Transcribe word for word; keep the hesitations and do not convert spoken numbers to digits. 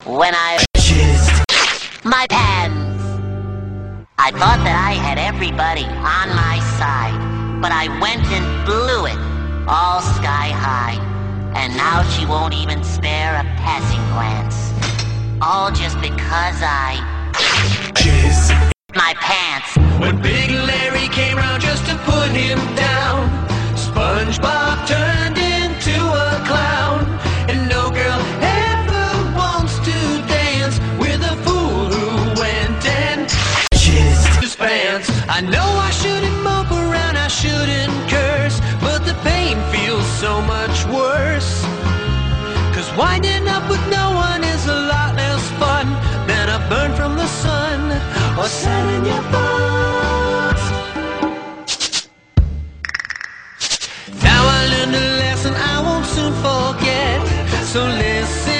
when I jizzed my pants. I thought that I had everybody on my side, but I went and blew it all sky high. And now she won't even spare a passing glance. All just because I jizzed my pants. When Big Larry came round just to put him down, SpongeBob turned into a clown. And no girl ever wants to dance with a fool who went and jizzed his pants. I know I shouldn't mope around, I shouldn't curse, but the pain feels so much worse. Cause winding up with no one is a lot less fun than a burn from the sun or sand in your bones. Now I learned a lesson I won't soon forget, so listen.